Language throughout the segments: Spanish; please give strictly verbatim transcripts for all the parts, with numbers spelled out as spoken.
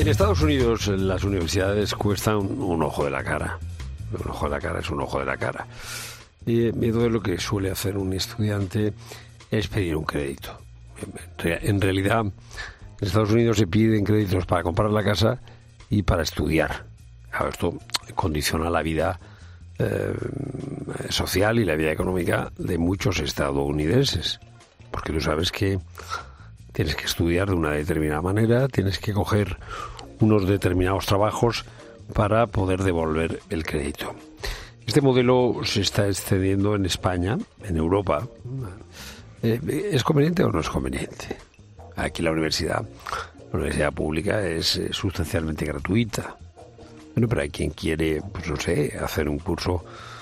En Estados Unidos las universidades cuestan un ojo de la cara. Un ojo de la cara es un ojo de la cara. Y entonces lo que suele hacer un estudiante es pedir un crédito. En realidad, en Estados Unidos se piden créditos para comprar la casa y para estudiar. Claro, esto condiciona la vida eh, social y la vida económica de muchos estadounidenses. Porque tú sabes que tienes que estudiar de una determinada manera, tienes que coger unos determinados trabajos para poder devolver el crédito. Este modelo se está extendiendo en España, en Europa. Eh, ¿Es conveniente o no es conveniente? Aquí la universidad, la universidad pública es eh, sustancialmente gratuita. Bueno, pero hay quien quiere, pues no sé, hacer un curso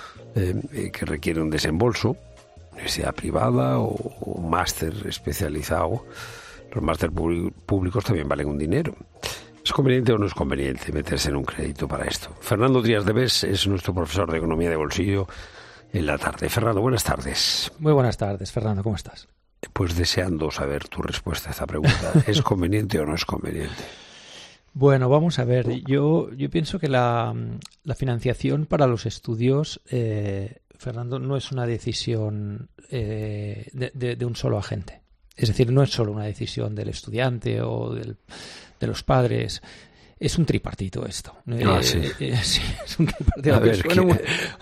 eh, que requiere un desembolso, universidad privada o, o un máster especializado. Los máster públicos también valen un dinero. ¿Es conveniente o no es conveniente meterse en un crédito para esto? Fernando Díaz de Bes es nuestro profesor de Economía de Bolsillo en la tarde. Fernando, buenas tardes. Muy buenas tardes, Fernando, ¿cómo estás? Pues deseando saber tu respuesta a esta pregunta. ¿Es conveniente o no es conveniente? Bueno, vamos a ver. Yo, yo pienso que la, la financiación para los estudios, eh, Fernando, no es una decisión eh, de, de, de un solo agente. Es decir, no es solo una decisión del estudiante o del, de los padres. Es un tripartito esto. Ah, eh, sí. Eh, sí, es un tripartito. A Aunque, ver, suene ¿qué? muy,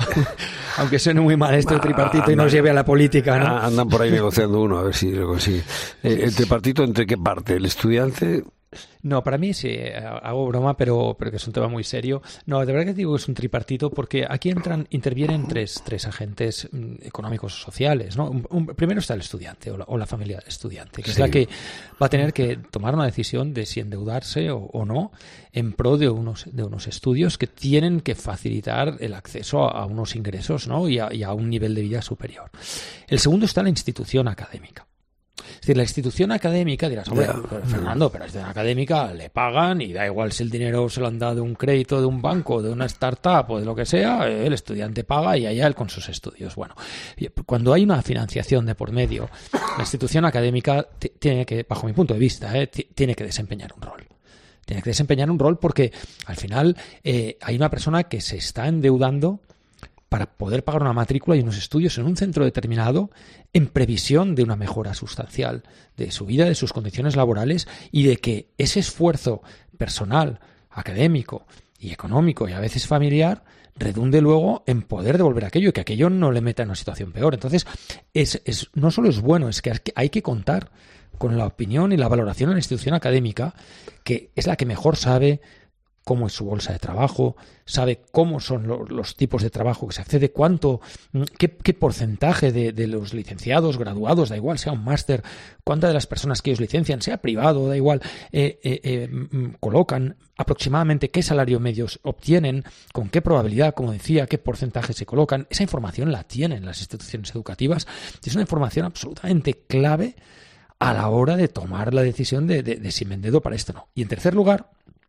aunque suene muy mal esto, el tripartito, y nos lleve a la política, ¿no? Andan por ahí negociando uno, a ver si lo consigue. Eh, ¿El tripartito entre qué parte? ¿El estudiante? No, para mí sí, hago broma, pero, pero que es un tema muy serio. No, de verdad que digo que es un tripartito porque aquí entran, intervienen tres, tres agentes mm, económicos o sociales, ¿no? Un, un, primero está el estudiante o la, o la familia del estudiante, que sí. es la que va a tener que tomar una decisión de si endeudarse o, o no en pro de unos, de unos estudios que tienen que facilitar el acceso a, a unos ingresos, ¿no? y, a, y a un nivel de vida superior. El segundo está la institución académica. Es decir, la institución académica, dirás, hombre, yeah. Fernando, pero a la institución académica le pagan y da igual si el dinero se lo han dado de un crédito de un banco, de una startup o de lo que sea, el estudiante paga y allá él con sus estudios. Bueno, cuando hay una financiación de por medio, la institución académica t- tiene que, bajo mi punto de vista, eh, t- tiene que desempeñar un rol. Tiene que desempeñar un rol porque al final eh, hay una persona que se está endeudando para poder pagar una matrícula y unos estudios en un centro determinado en previsión de una mejora sustancial de su vida, de sus condiciones laborales y de que ese esfuerzo personal, académico y económico y a veces familiar redunde luego en poder devolver aquello y que aquello no le meta en una situación peor. Entonces, es, es, no solo es bueno, es que hay que contar con la opinión y la valoración de la institución académica, que es la que mejor sabe cómo es su bolsa de trabajo, sabe cómo son lo, los tipos de trabajo que se accede, cuánto, qué, qué porcentaje de, de los licenciados, graduados, da igual, sea un máster, cuántas de las personas que ellos licencian, sea privado, da igual, eh, eh, eh, colocan aproximadamente qué salario medios obtienen, con qué probabilidad, como decía, qué porcentaje se colocan. Esa información la tienen las instituciones educativas. Es una información absolutamente clave a la hora de tomar la decisión de, de, de si me endeudo para esto o no. Y en tercer lugar,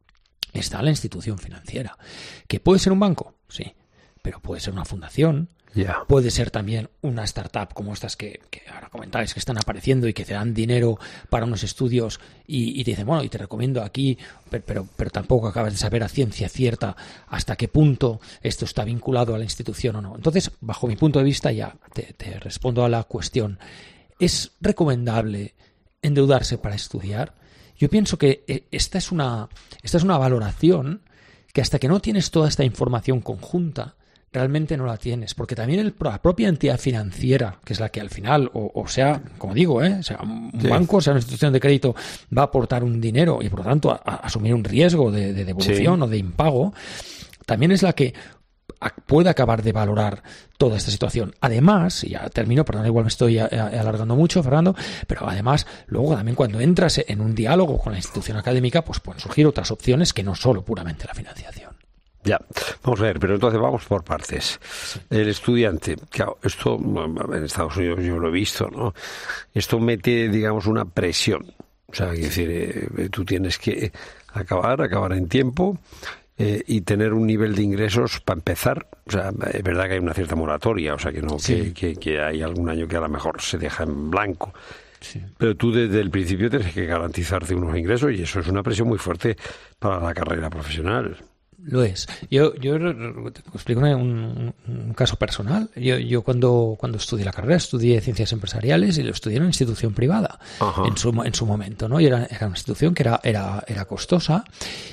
está la institución financiera, que puede ser un banco, sí, pero puede ser una fundación, yeah. puede ser también una startup como estas que, que ahora comentáis, que están apareciendo y que te dan dinero para unos estudios y, y te dicen, bueno, y te recomiendo aquí, pero, pero, pero tampoco acabas de saber a ciencia cierta hasta qué punto esto está vinculado a la institución o no. Entonces, bajo mi punto de vista, ya te, te respondo a la cuestión. ¿Es recomendable endeudarse para estudiar? Yo pienso que esta es una, esta es una valoración que hasta que no tienes toda esta información conjunta, realmente no la tienes. Porque también el, la propia entidad financiera, que es la que al final, o, o sea, como digo, ¿eh? sea un sí. banco, sea una institución de crédito, va a aportar un dinero y por lo tanto a, a asumir un riesgo de, de devolución sí. o de impago, también es la que puede acabar de valorar toda esta situación. Además, y ya termino, perdón, igual me estoy alargando mucho, Fernando, pero además, luego también cuando entras en un diálogo con la institución académica, pues pueden surgir otras opciones que no solo puramente la financiación. Ya, vamos a ver, pero entonces vamos por partes. Sí. El estudiante, claro, esto en Estados Unidos yo lo he visto, ¿no? Esto mete, digamos, una presión. O sea, es decir, eh, tú tienes que acabar, acabar en tiempo, Eh, y tener un nivel de ingresos para empezar. O sea, es verdad que hay una cierta moratoria, o sea, que no sí. que, que, que hay algún año que a lo mejor se deja en blanco, Sí. Pero tú desde el principio tienes que garantizarte unos ingresos y eso es una presión muy fuerte para la carrera profesional. Lo es. Yo, yo te explico un, un, un caso personal. Yo, yo cuando, cuando estudié la carrera, estudié ciencias empresariales y lo estudié en una institución privada en su, en su momento, ¿no? Y era, era una institución que era, era, era costosa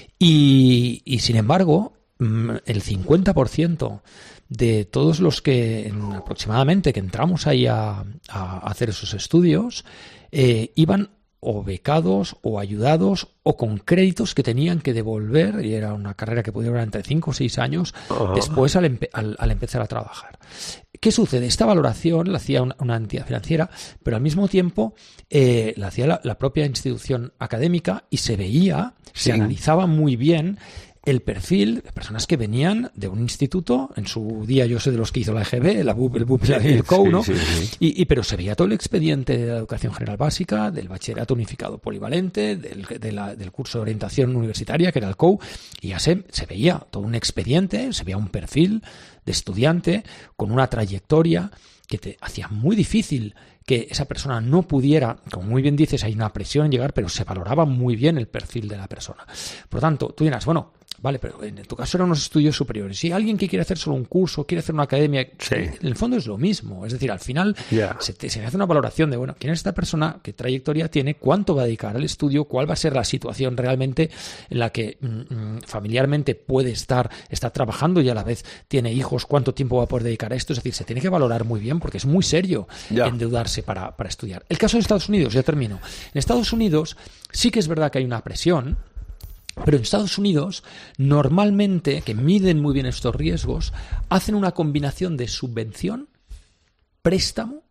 y, y sin embargo, el cincuenta por ciento de todos los que aproximadamente que entramos ahí a, a hacer esos estudios eh, iban o becados o ayudados o con créditos que tenían que devolver, y era una carrera que podía durar entre cinco o seis años uh-huh. después al, empe- al, al empezar a trabajar. ¿Qué sucede? Esta valoración la hacía una, una entidad financiera, pero al mismo tiempo eh, la hacía la, la propia institución académica y se veía, sí. se analizaba muy bien el perfil de personas que venían de un instituto. En su día yo sé de los que hizo la E G B, la B U P, el B U P y el C O U, ¿no? Sí, sí, sí. Y, y, pero se veía todo el expediente de la educación general básica, del bachillerato unificado polivalente, del, de la, del curso de orientación universitaria, que era el C O U, y ya se, se veía todo un expediente, se veía un perfil de estudiante con una trayectoria que te hacía muy difícil que esa persona no pudiera, como muy bien dices, hay una presión en llegar, pero se valoraba muy bien el perfil de la persona. Por lo tanto, tú dirás, bueno, vale, pero en tu caso eran unos estudios superiores. Si alguien que quiere hacer solo un curso, quiere hacer una academia, sí. en el fondo es lo mismo. Es decir, al final yeah. se, te, se hace una valoración de, bueno, ¿quién es esta persona? ¿Qué trayectoria tiene? ¿Cuánto va a dedicar al estudio? ¿Cuál va a ser la situación realmente en la que mm, familiarmente puede estar, está trabajando y a la vez tiene hijos? ¿Cuánto tiempo va a poder dedicar a esto? Es decir, se tiene que valorar muy bien porque es muy serio yeah. endeudarse para, para estudiar. El caso de Estados Unidos, ya termino. En Estados Unidos sí que es verdad que hay una presión. Pero en Estados Unidos, normalmente, que miden muy bien estos riesgos, hacen una combinación de subvención, préstamo,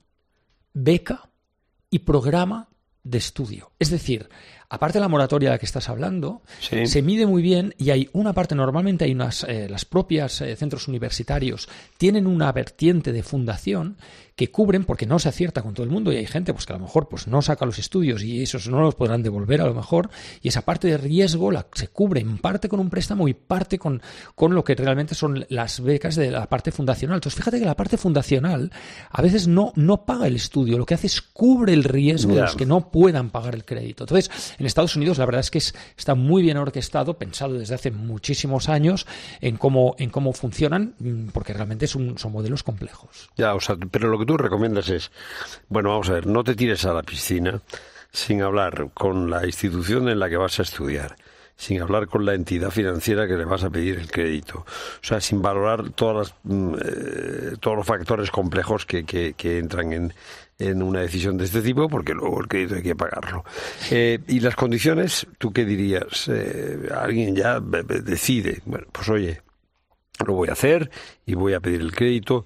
beca y programa de estudio. Es decir, aparte de la moratoria de la que estás hablando, sí. se mide muy bien y hay una parte, normalmente hay unas, eh, las propias eh, centros universitarios tienen una vertiente de fundación que cubren, porque no se acierta con todo el mundo y hay gente pues que a lo mejor pues no saca los estudios y esos no los podrán devolver a lo mejor, y esa parte de riesgo la, se cubre en parte con un préstamo y parte con, con lo que realmente son las becas de la parte fundacional. Entonces fíjate que la parte fundacional a veces no, no paga el estudio, lo que hace es cubre el riesgo yeah. de los que no puedan pagar el crédito. Entonces en Estados Unidos la verdad es que es, está muy bien orquestado, pensado desde hace muchísimos años en cómo, en cómo funcionan, porque realmente es un, son modelos complejos. Ya, o sea, pero lo que tú recomiendas es, bueno, vamos a ver, no te tires a la piscina sin hablar con la institución en la que vas a estudiar, sin hablar con la entidad financiera que le vas a pedir el crédito, o sea, sin valorar todas las, eh, todos los factores complejos que, que, que entran en, en una decisión de este tipo, porque luego el crédito hay que pagarlo. Eh, y las condiciones, ¿tú qué dirías? Eh, alguien ya decide, bueno, pues oye, lo voy a hacer y voy a pedir el crédito.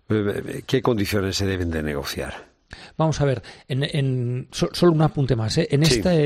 ¿Qué condiciones se deben de negociar? Vamos a ver, en, en, so, solo un apunte más. ¿eh? En sí. este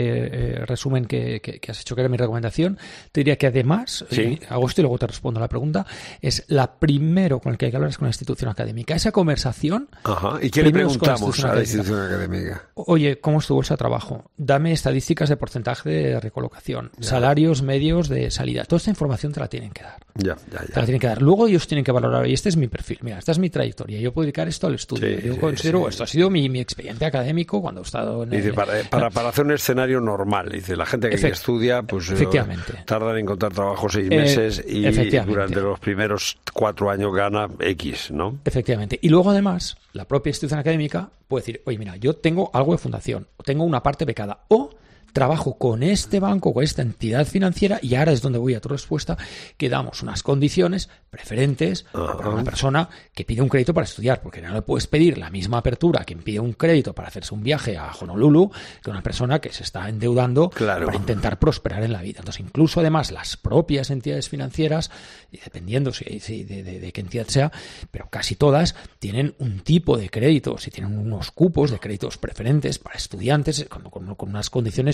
eh, resumen que, que, que has hecho, que era mi recomendación, te diría que además, sí. eh, hago esto y luego te respondo a la pregunta, es la primero con el que hay que hablar es con la institución académica. Esa conversación... Ajá. ¿Y qué le preguntamos a la institución académica? Oye, ¿cómo es tu bolsa de trabajo? Dame estadísticas de porcentaje de recolocación, ya. salarios medios de salida. Toda esta información te la tienen que dar. Ya, ya, ya. Te la tienen que dar. Luego ellos tienen que valorar, y este es mi perfil, mira, esta es mi trayectoria, yo puedo dedicar esto al estudio. Sí, yo sí, considero sí. esto ha sido mi, mi expediente académico cuando he estado en... Dice, el, para, para, para hacer un escenario normal, dice, la gente que Efect, estudia, pues efectivamente. Eh, tarda en encontrar trabajo seis meses eh, y durante los primeros cuatro años gana X, ¿no? Efectivamente. Y luego además, la propia institución académica puede decir, oye, mira, yo tengo algo de fundación, o tengo una parte becada, o trabajo con este banco, con esta entidad financiera, y ahora es donde voy a tu respuesta, que damos unas condiciones preferentes uh-huh. para una persona que pide un crédito para estudiar, porque no le puedes pedir la misma apertura a quien pide un crédito para hacerse un viaje a Honolulu que una persona que se está endeudando claro. para intentar prosperar en la vida. Entonces, incluso además las propias entidades financieras, y dependiendo si, si de, de, de qué entidad sea, pero casi todas tienen un tipo de créditos y tienen unos cupos de créditos preferentes para estudiantes con, con, con unas condiciones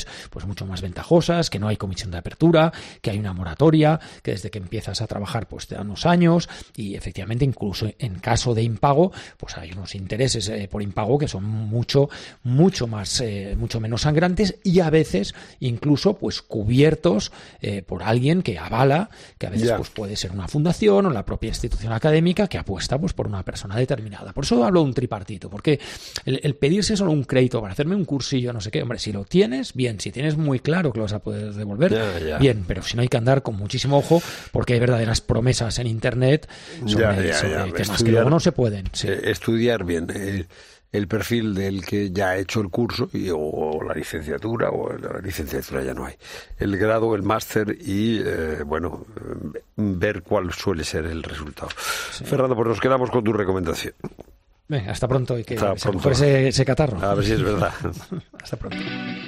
pues mucho más ventajosas, que no hay comisión de apertura, que hay una moratoria, que desde que empiezas a trabajar pues te dan unos años y efectivamente incluso en caso de impago pues hay unos intereses eh, por impago que son mucho, mucho más, eh, mucho menos sangrantes y a veces incluso pues cubiertos eh, por alguien que avala, que a veces yeah. pues puede ser una fundación o la propia institución académica que apuesta pues por una persona determinada. Por eso hablo de un tripartito, porque el, el pedirse solo un crédito para hacerme un cursillo, no sé qué, hombre, si lo tienes, bien, si tienes muy claro que lo vas a poder devolver, yeah, yeah. bien, pero si no hay que andar con muchísimo ojo porque hay verdaderas promesas en internet sobre, yeah, yeah, sobre yeah. temas estudiar, que luego no se pueden. Sí. Eh, estudiar bien eh, el perfil del que ya ha hecho el curso y, o, o la licenciatura, o la licenciatura ya no hay, el grado, el máster y, eh, bueno, eh, ver cuál suele ser el resultado. Sí. Fernando, pues nos quedamos con tu recomendación. Venga, hasta pronto y que hasta se pronto. mejore ese, ese catarro. A ver si es verdad. Hasta pronto.